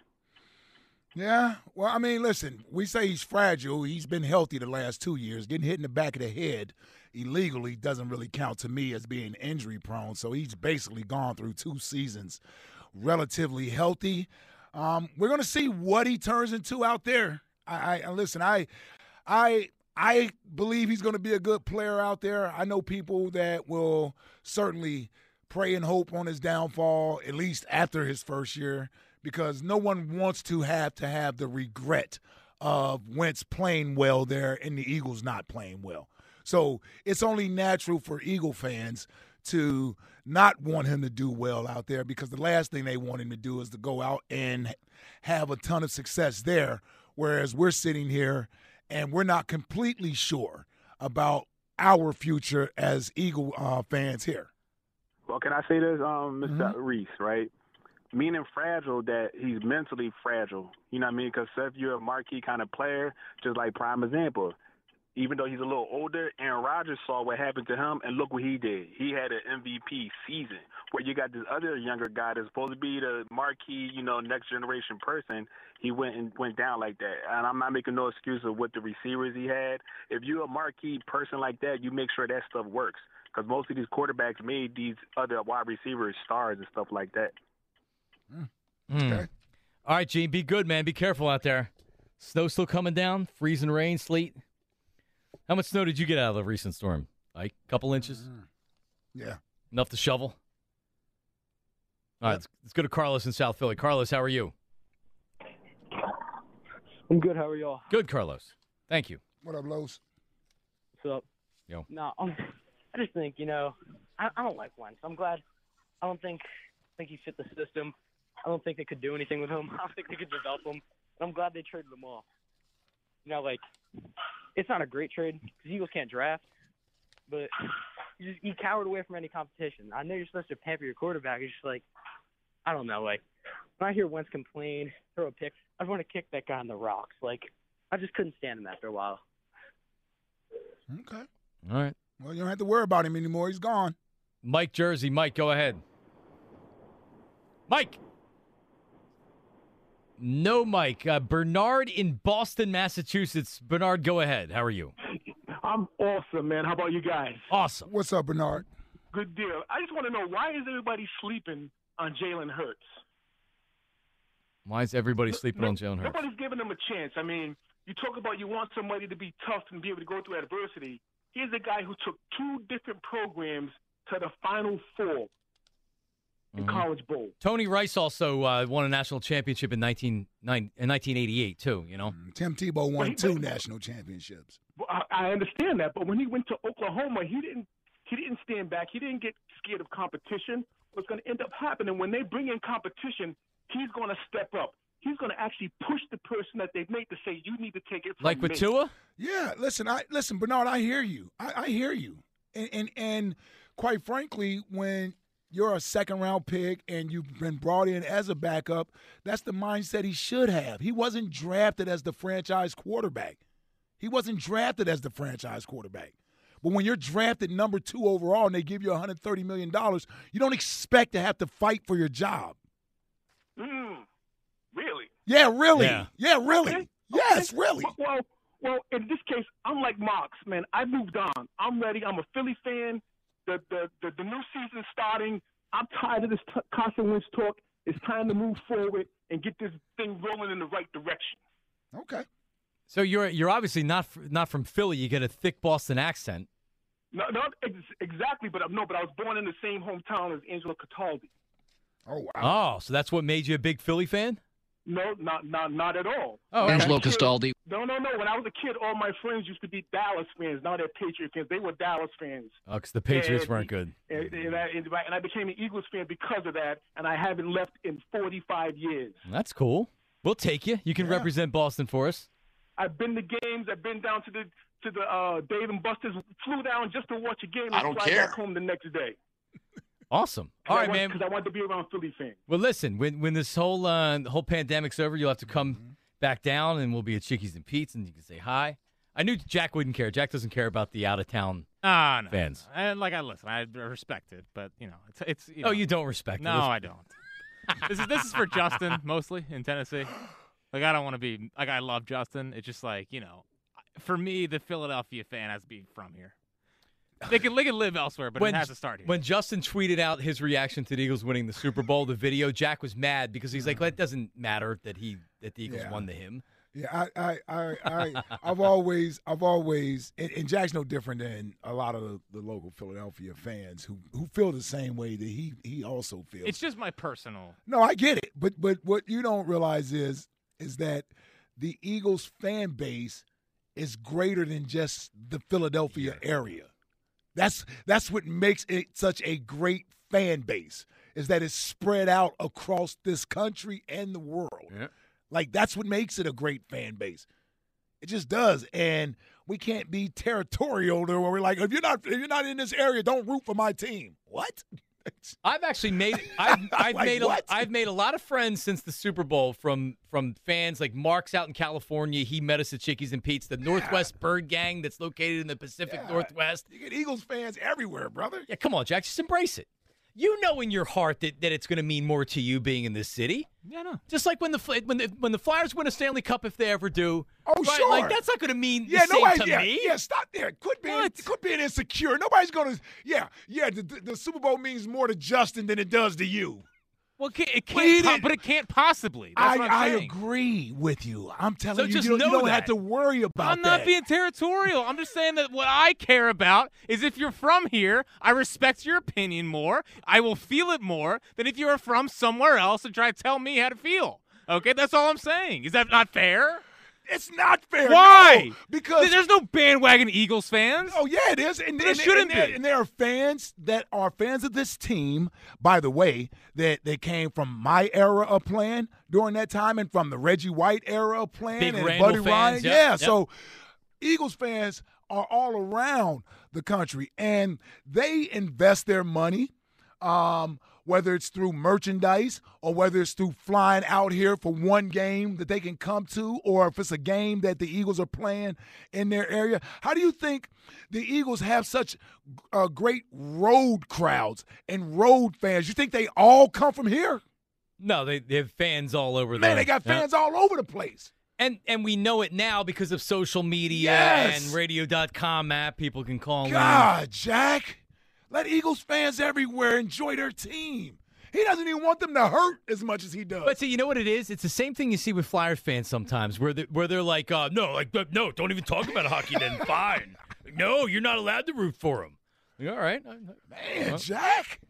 Yeah, well, I mean, listen, we say he's fragile. He's been healthy the last two years. Getting hit in the back of the head illegally doesn't really count to me as being injury prone. So he's basically gone through two seasons relatively healthy. Um, we're going to see what he turns into out there. I, I listen, I, I. I believe he's going to be a good player out there. I know people that will certainly pray and hope on his downfall, at least after his first year, because no one wants to have to have the regret of Wentz playing well there and the Eagles not playing well. So it's only natural for Eagle fans to not want him to do well out there because the last thing they want him to do is to go out and have a ton of success there, whereas we're sitting here and we're not completely sure about our future as Eagle uh, fans here. Well, can I say this, um, Mister Mm-hmm. Reese, right? Meaning fragile, that he's mentally fragile. You know what I mean? Because if you're a marquee kind of player, just like prime example, even though he's a little older, Aaron Rodgers saw what happened to him, and look what he did. He had an M V P season where you got this other younger guy that's supposed to be the marquee, you know, next generation person. He went and went down like that. And I'm not making no excuse of what the receivers he had. If you're a marquee person like that, you make sure that stuff works because most of these quarterbacks made these other wide receivers stars and stuff like that. Mm. Okay. All right, Gene, be good, man. Be careful out there. Snow still coming down, freezing rain, sleet. How much snow did you get out of the recent storm? Like a couple inches? Yeah. Enough to shovel? All right, let's, let's go to Carlos in South Philly. Carlos, how are you? I'm good. How are y'all? Good, Carlos. Thank you. What up, Los? What's up? Yo. No, um, I just think, you know, I, I don't like Wentz. I'm glad. I don't think think he fit the system. I don't think they could do anything with him. I don't think they could develop him. And I'm glad they traded him off. You know, like, it's not a great trade because Eagles can't draft, but you, just, you cowered away from any competition. I know you're supposed to pamper your quarterback. It's just like, I don't know. Like, when I hear Wentz complain, throw a pick, I want to kick that guy in the rocks. Like, I just couldn't stand him after a while. Okay. All right. Well, you don't have to worry about him anymore. He's gone. Mike Jersey. Mike, go ahead. Mike. No, Mike. Uh, Bernard in Boston, Massachusetts. Bernard, go ahead. How are you? I'm awesome, man. How about you guys? Awesome. What's up, Bernard? Good deal. I just want to know, why is everybody sleeping on Jalen Hurts? Why is everybody sleeping on Jalen Hurts? Nobody's giving him a chance. I mean, you talk about you want somebody to be tough and be able to go through adversity. Here's a guy who took two different programs to the Final Four in Mhm. College Bowl. Tony Rice also uh, won a national championship in nineteen eighty-eight, too, you know? Tim Tebow won But he- two but- national championships. Well, I, I understand that, but when he went to Oklahoma, he didn't he didn't stand back. He didn't get scared of competition. What's going to end up happening when they bring in competition, he's going to step up. He's going to actually push the person that they've made to say, you need to take it from Like with me. Tua? Yeah, listen, I listen, Bernard, I hear you. I, I hear you. And, and and quite frankly, when you're a second round pick and you've been brought in as a backup, that's the mindset he should have. He wasn't drafted as the franchise quarterback. He wasn't drafted as the franchise quarterback. But when you're drafted number two overall and they give you one hundred thirty million dollars, you don't expect to have to fight for your job. Mm, really? Yeah, really. Yeah, yeah really. Okay. Yes, Okay. really. Well, well, well, in this case, I'm like Marks, man. I moved on. I'm ready. I'm a Philly fan. The the the, the new season's starting. I'm tired of this t- constant Wentz talk. It's time to move forward and get this thing rolling in the right direction. Okay. So you're you're obviously not f- not from Philly. You get a thick Boston accent. No, not ex- exactly, but no, but I was born in the same hometown as Angelo Cataldi. Oh wow. Oh, so that's what made you a big Philly fan? No, not not not at all. Oh, When I was Angelo a kid- Castaldi. No, no, no. When I was a kid, all my friends used to be Dallas fans. Now they're Patriot fans. They were Dallas fans. Oh, because the Patriots And- weren't good. And, and, I, and I became an Eagles fan because of that, and I haven't left in forty-five years. That's cool. We'll take you. You can Yeah. represent Boston for us. I've been to games. I've been down to the to the uh, Dave and Buster's. Flew down just to watch a game and I don't fly care. back home the next day. Awesome. All right, man. Because I wanted to be around Philly fans. Well, listen, when when this whole uh, the whole pandemic's over, you'll have to come Mm-hmm. back down, and we'll be at Chickies and Pete's, and you can say hi. I knew Jack wouldn't care. Jack doesn't care about the out of town Ah, no. fans. And like I listen, I respect it, but you know, it's it's. You Oh, know, you don't respect No, it. Let's- I don't. this is this is for Justin mostly in Tennessee. Like I don't want to be like I love Justin. It's just like you know, for me, the Philadelphia fan has to be from here. They can they can live elsewhere, but when, it has to start here. When Justin tweeted out his reaction to the Eagles winning the Super Bowl, the video, Jack was mad because he's like, well, it doesn't matter that he that the Eagles Yeah. won to him. Yeah, I, I, I, I, I've always, I've always, and, and Jack's no different than a lot of the, the local Philadelphia fans who, who feel the same way that he, he also feels. It's just my personal. No, I get it, but but what you don't realize is is that the Eagles fan base is greater than just the Philadelphia area. That's that's what makes it such a great fan base, is that it's spread out across this country and the world. Yeah. Like that's what makes it a great fan base. It just does, and we can't be territorial there where we're like, if you're not if you're not in this area, don't root for my team. What? I've actually made I've, I've Like made a, what? I've made a lot of friends since the Super Bowl from from fans like Mark's out in California. He met us at Chickies and Pete's, the Northwest Bird Gang that's located in the Pacific Yeah. Northwest. You get Eagles fans everywhere, brother. Yeah, come on, Jack, just embrace it. You know in your heart that, that it's going to mean more to you being in this city. Yeah, no. Just like when the Fl- when the when the Flyers win a Stanley Cup, if they ever do. Oh, right? sure. Like that's not going to mean Yeah, the same nobody. to Yeah, me. yeah, stop there. Quit being, What? quit being insecure. Nobody's gonna. Yeah, yeah. The, the, the Super Bowl means more to Justin than it does to you. Well, it can't, it Well, he can't po- didn't- but it can't possibly. That's I, what I'm I saying. agree with you. I'm telling So you, just you don't, you know don't that. have to worry about I'm not that. being territorial. I'm just saying that what I care about is if you're from here, I respect your opinion more. I will feel it more than if you are from somewhere else and try to tell me how to feel. Okay, that's all I'm saying. Is that not fair? It's not fair. Why? No, because There's no bandwagon Eagles fans. Oh yeah, it is, and, But it and- shouldn't and there- be. And there are fans that are fans of this team, by the way, that they came from my era of playing during that time, and from the Reggie White era of playing, Big and Randall Buddy fans, Ryan. yep, yeah, yep. so Eagles fans are all around the country, and they invest their money. Um, whether it's through merchandise or whether it's through flying out here for one game that they can come to, or if it's a game that the Eagles are playing in their area. How do you think the Eagles have such uh, great road crowds and road fans? You think they all come from here? No, they, they have fans all over. Man, the, they got yeah. fans all over the place. And and we know it now because of social media Yes. and radio dot com app. People can call in. God, Jack. Let Eagles fans everywhere enjoy their team. He doesn't even want them to hurt as much as he does. But see, you know what it is? It's the same thing you see with Flyers fans sometimes, where they, where they're like, uh, no, like uh, no, don't even talk about hockey. Then fine, no, you're not allowed to root for them. Like, all right, Man, Jack.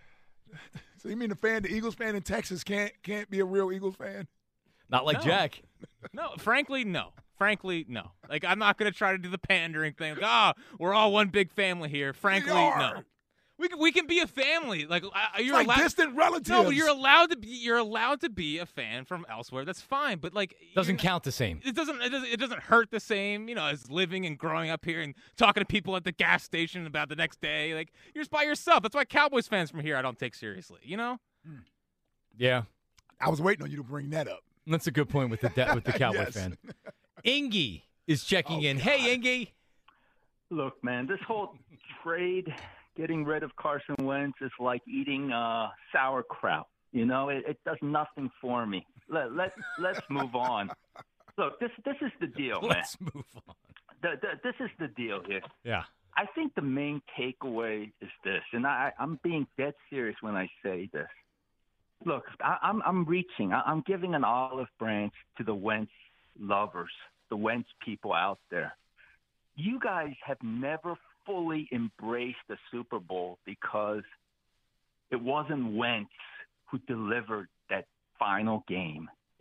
So you mean the fan, the Eagles fan in Texas can't can't be a real Eagles fan? not like No. Jack. No, frankly, no. Frankly, no. Like, I'm not going to try to do the pandering thing. Like, ah, we're all one big family here. Frankly, are. no. We can, we can be a family. Like, I- you're like allowed. distant relatives. No, but you're allowed to be. You're allowed to be a fan from elsewhere. That's fine. But like, Doesn't you're not- count the same. It doesn't, it doesn't. It doesn't hurt the same, you know, as living and growing up here and talking to people at the gas station about the next day. Like, you're just by yourself. That's why Cowboys fans from here I don't take seriously. You know. Yeah, I was waiting on you to bring that up. that's a good point with the de- with the Cowboy Yes. fan. Ingy is checking Oh, in. God. Hey, Ingy. Look, man, this whole trade, getting rid of Carson Wentz is like eating uh, sauerkraut. You know, it, it does nothing for me. Let let let's move on. Look, this this is the deal, man. Let's move on. The, the, this is the deal here. Yeah. I think the main takeaway is this, and I, I'm being dead serious when I say this. Look, I, I'm I'm reaching. I, I'm giving an olive branch to the Wentz lovers, the Wentz people out there. You guys have never fully embraced the Super Bowl because it wasn't Wentz who delivered that final game.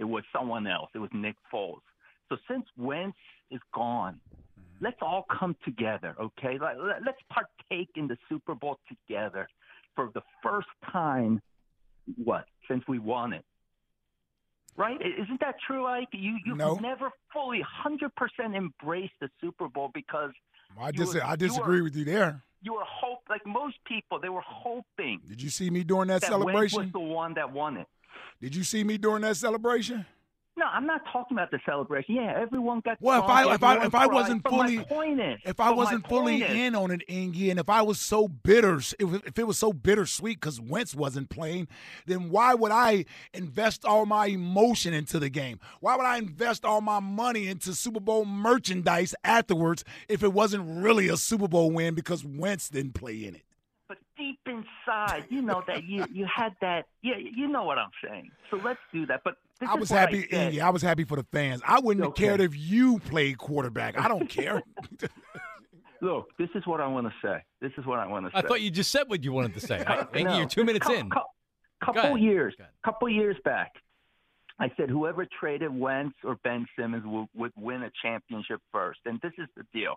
It was someone else. It was Nick Foles. So since Wentz is gone, let's all come together, okay? Let, let's partake in the Super Bowl together for the first time, what, since we won it. Right? Isn't that true, Ike? You, you've no. never fully one hundred percent embraced the Super Bowl because I, dis- were, I disagree you were, with you there. You were hope like most people, they were hoping. Did you see me during that, that celebration? Wentz was the one that won it. Did you see me during that celebration? No, I'm not talking about the celebration. Yeah, everyone got. Well, if drunk, I if I if I cried, wasn't fully my point is, if I wasn't fully is, in on it, Ingy, and if I was so bitter, if, if it was so bittersweet because Wentz wasn't playing, then why would I invest all my emotion into the game? Why would I invest all my money into Super Bowl merchandise afterwards if it wasn't really a Super Bowl win because Wentz didn't play in it? But deep inside, you know that you you had that. Yeah, you know what I'm saying. So let's do that. But this I is was what happy. I said. Ingy, I was happy for the fans. I wouldn't Okay. have cared if you played quarterback. I don't care. Look, this is what I want to say. This is what I want to say. I thought you just said what you wanted to say. Ingy, No. you're two minutes Cou- in. cou- couple ahead. years, couple years back, I said whoever traded Wentz or Ben Simmons would, would win a championship first. And this is the deal.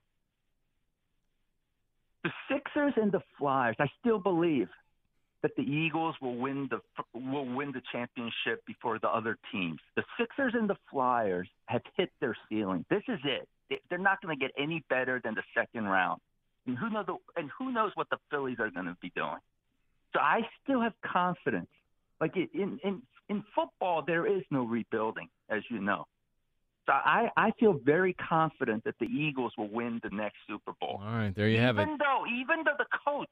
The Sixers and the Flyers, I still believe that the Eagles will win the will win the championship before the other teams. The Sixers and the Flyers have hit their ceiling. This is it. They- They're not going to get any better than the second round. And who knows? The, and who knows what the Phillies are going to be doing? So I still have confidence. Like in in in football, there is no rebuilding, as you know. So I, I feel very confident that the Eagles will win the next Super Bowl. All right, there you have it. Even though, even though the coach,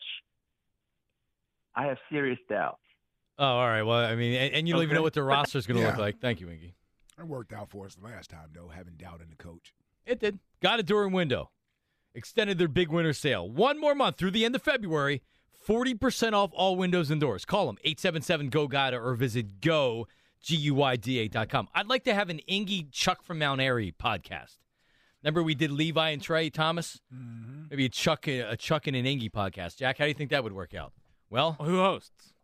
I have serious doubts. Oh, all right. Well, I mean, and, and you don't even Okay. know what the roster is going to Yeah. look like. Thank you, Ingy. It worked out for us the last time, though, having doubt in the coach. It did. Got it during window. Extended their big winter sale. One more month through the end of February. forty percent off all windows and doors. Call them, eight seven seven, G O G U I D A, or visit go, G U I D A dot com. I'd like to have an Ingy Chuck from Mount Airy podcast. Remember we did Levi and Trey Thomas? Mm-hmm. Maybe a Chuck, a Chuck and an Ingy podcast. Jack, how do you think that would work out? Well, who hosts?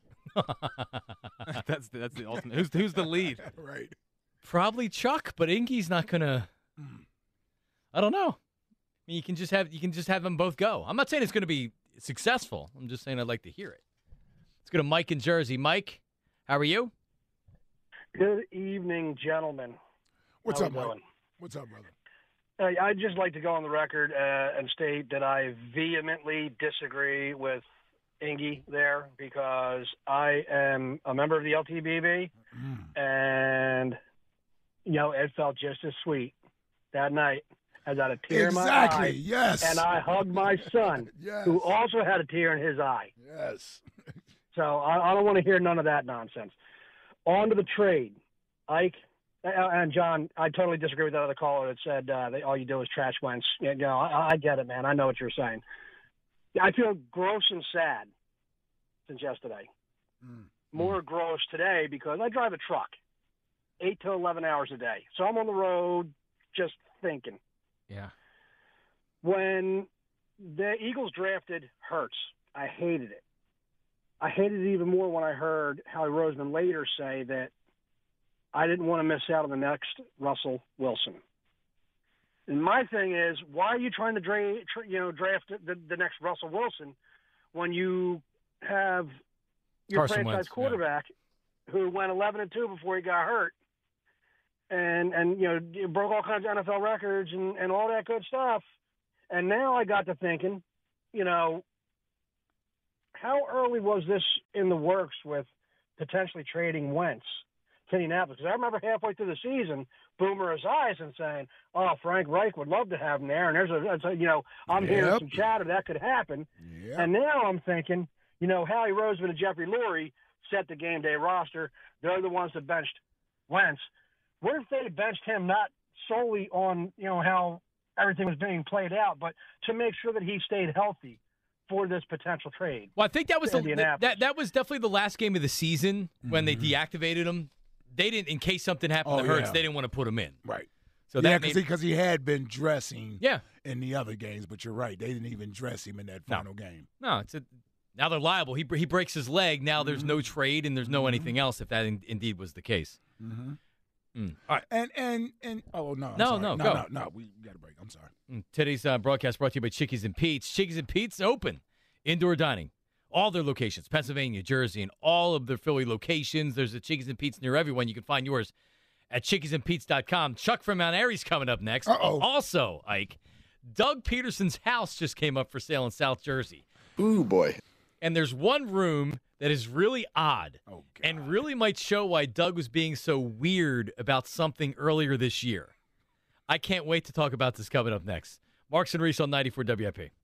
that's that's the ultimate. Who's who's the lead? Right. Probably Chuck, but Ingy's not gonna. I don't know. I mean, you can just have you can just have them both go. I'm not saying it's going to be successful. I'm just saying I'd like to hear it. Let's go to Mike in Jersey. Mike, how are you? Good evening, gentlemen. What's How up, we Mike? doing? What's up, brother? Uh, I'd just like to go on the record uh, and state that I vehemently disagree with Ingy there because I am a member of the L T B B, and you know it felt just as sweet that night as I had a tear Exactly, in my eye. yes. And I hugged my son, Yes. who also had a tear in his eye. Yes. So I, I don't want to hear none of that nonsense. On to the trade, Ike uh, and John. I totally disagree with that other caller that said uh, that all you do is trash Wentz. You know, I, I get it, man. I know what you're saying. I feel gross and sad since yesterday. More gross today because I drive a truck, eight to eleven hours a day. So I'm on the road just thinking. Yeah. When the Eagles drafted Hurts, I hated it. I hated it even more when I heard Howie Roseman later say that I didn't want to miss out on the next Russell Wilson. And my thing is, why are you trying to dra- tra- you know, draft the, the next Russell Wilson when you have your Carson franchise Wentz, yeah. quarterback who went eleven and two before he got hurt, and and you know broke all kinds of N F L records and, and all that good stuff. And now I got to thinking, you know, how early was this in the works with potentially trading Wentz to Indianapolis? Because I remember halfway through the season, Boomer Esiason saying, "Oh, Frank Reich would love to have him there," and there's a, that's a you know, I'm Yep. hearing some chatter that could happen. Yep. And now I'm thinking, you know, Howie Roseman and Jeffrey Lurie set the game day roster. They're the ones that benched Wentz. What if they benched him not solely on, you know, how everything was being played out, but to make sure that he stayed healthy for this potential trade? Well, I think that was to the, Indianapolis? that that was definitely the last game of the season when they deactivated him. They didn't, in case something happened Oh, to Hurts, yeah. they didn't want to put him in. Right. So yeah, that because made, he, 'cause he had been dressing Yeah. in the other games, but you're right. They didn't even dress him in that No. final game. no, it's a, now they're liable. He he breaks his leg. Now there's Mm-hmm. no trade and there's no anything else if that in, indeed was the case. Mm-hmm. Mm. All right. And and and oh no, I'm No, sorry. no, no, go. no, no. We got a break. I'm sorry. Mm. Today's uh, broadcast brought to you by Chickies and Pete's. Chickies and Pete's open indoor dining. All their locations, Pennsylvania, Jersey, and all of their Philly locations. There's a Chickies and Pete's near everyone. You can find yours at chickies and pete's dot com. Chuck from Mount Airy's coming up next. Uh-oh. Also, Ike, Doug Peterson's house just came up for sale in South Jersey. Ooh, boy. And there's one room that is really odd oh, and really might show why Doug was being so weird about something earlier this year. I can't wait to talk about this coming up next. Marks and Reese on ninety-four W I P.